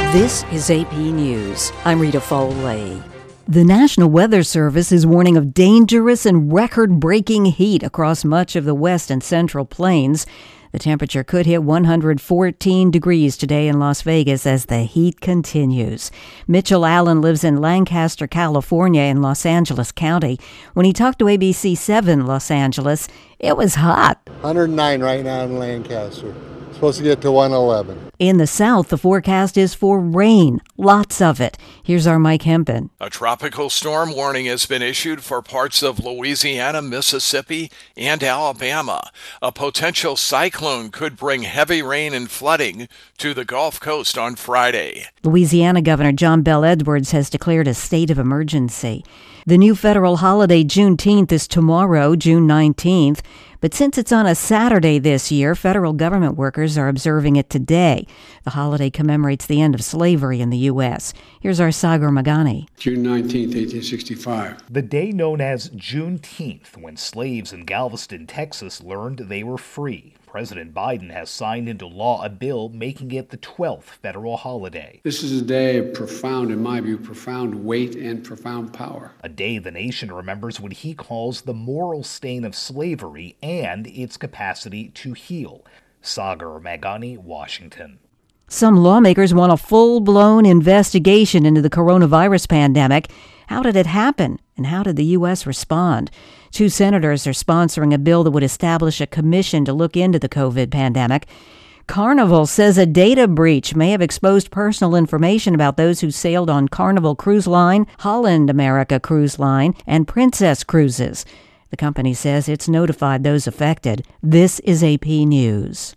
This is AP News. I'm Rita Foley. The National Weather Service is warning of dangerous and record-breaking heat across much of the west and central plains. The temperature could hit 114 degrees today in Las Vegas as the heat continues. Mitchell Allen lives in Lancaster, California in Los Angeles County. When he talked to ABC 7 Los Angeles, it was hot. 109 right now in Lancaster. Supposed to get to 111. In the south, the forecast is for rain, lots of it. Here's our Mike Hempen. A tropical storm warning has been issued for parts of Louisiana, Mississippi, and Alabama. A potential cyclone could bring heavy rain and flooding to the Gulf Coast on Friday. Louisiana Governor John Bel Edwards has declared a state of emergency. The new federal holiday Juneteenth is tomorrow, June 19th. But since it's on a Saturday this year, federal government workers are observing it today. The holiday commemorates the end of slavery in the U.S. Here's our Sagar Magani. June 19th, 1865. The day known as Juneteenth, when slaves in Galveston, Texas learned they were free. President Biden has signed into law a bill making it the 12th federal holiday. This is a day of profound, in my view, profound weight and profound power. A day the nation remembers what he calls the moral stain of slavery and its capacity to heal. Sagar Magani, Washington. Some lawmakers want a full-blown investigation into the coronavirus pandemic. How did it happen, and how did the U.S. respond? 2 senators are sponsoring a bill that would establish a commission to look into the COVID pandemic. Carnival says a data breach may have exposed personal information about those who sailed on Carnival Cruise Line, Holland America Cruise Line, and Princess Cruises. The company says it's notified those affected. This is AP News.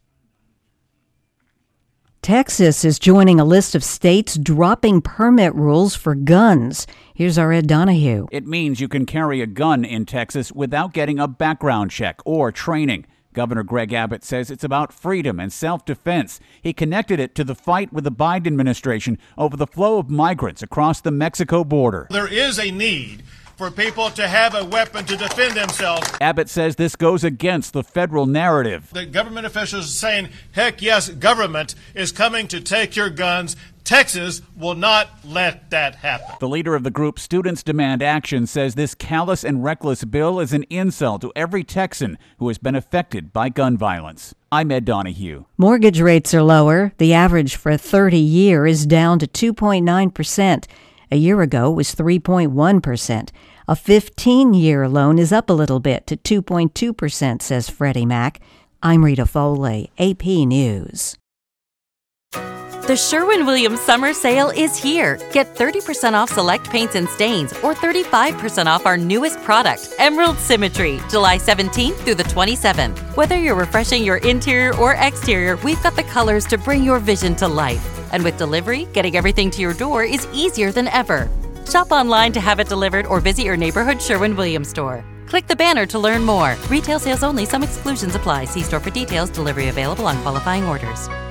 Texas is joining a list of states dropping permit rules for guns. Here's our Ed Donahue. It means you can carry a gun in Texas without getting a background check or training. Governor Greg Abbott says it's about freedom and self-defense. He connected it to the fight with the Biden administration over the flow of migrants across the Mexico border. There is a need for people to have a weapon to defend themselves. Abbott says this goes against the federal narrative. The government officials are saying, heck yes, government is coming to take your guns. Texas will not let that happen. The leader of the group Students Demand Action says this callous and reckless bill is an insult to every Texan who has been affected by gun violence. I'm Ed Donahue. Mortgage rates are lower. The average for a 30-year is down to 2.9%. A year ago, it was 3.1%. A 15-year loan is up a little bit to 2.2%, says Freddie Mac. I'm Rita Foley, AP News. The Sherwin-Williams Summer Sale is here. Get 30% off select paints and stains or 35% off our newest product, Emerald Symmetry, July 17th through the 27th. Whether you're refreshing your interior or exterior, we've got the colors to bring your vision to life. And with delivery, getting everything to your door is easier than ever. Shop online to have it delivered or visit your neighborhood Sherwin-Williams store. Click the banner to learn more. Retail sales only. Some exclusions apply. See store for details. Delivery available on qualifying orders.